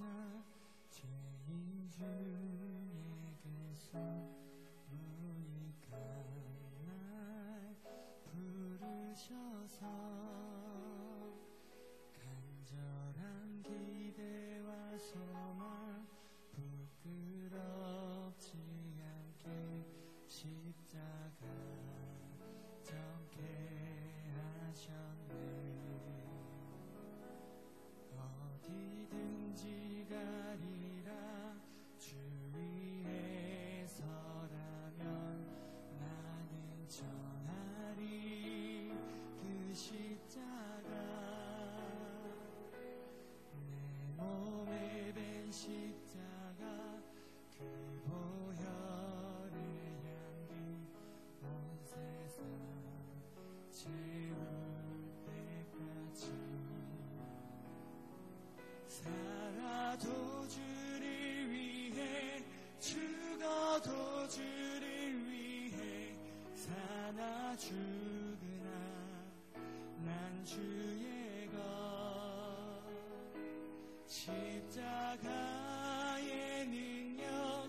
찾아 죄인 중에게서 무익한 날 부르셔서 간절한 기대와 소망 부끄럽지 않게 십자가 정케 하셨네. 어디든지 가리라 주 위에 서라면 나는 전하리 그 십자가. 내 몸에 밴 십자가 그 보혈의 향기 온 세상 채울 때까지 살아도 주를 위해 죽어도 주를 위해 사나 죽으나 난 주의 것. 십자가의 능력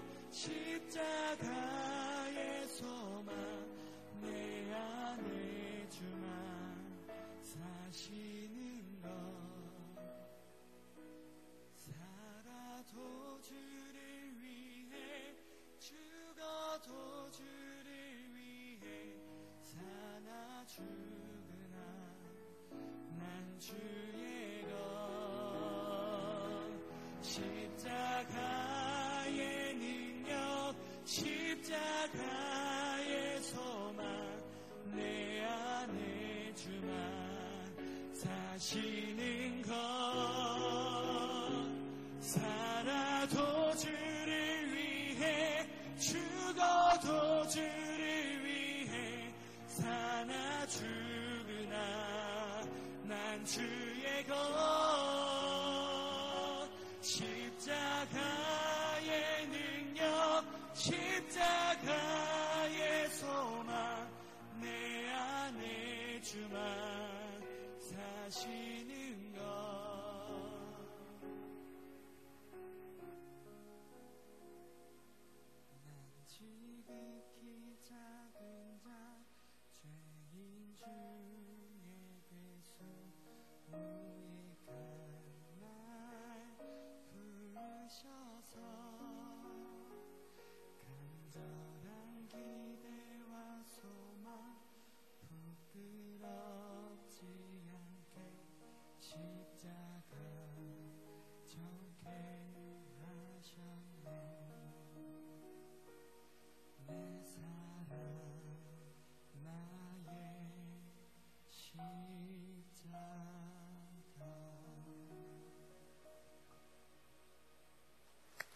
십자가의 소망 내 안에 주만 사시는 것. 살아도 주를 위해 죽어도 주를 위해 사나 죽으나 난 주의 것. 십자가의 능력 십자가의 소망 내 안에 주만 사시는 것. 살아도 주를 위해 죽어도 주를 위해 사나 죽으나 난 주의 것. 십자가의 능력 십자가의 소망 내 안에 주만 사시는 것.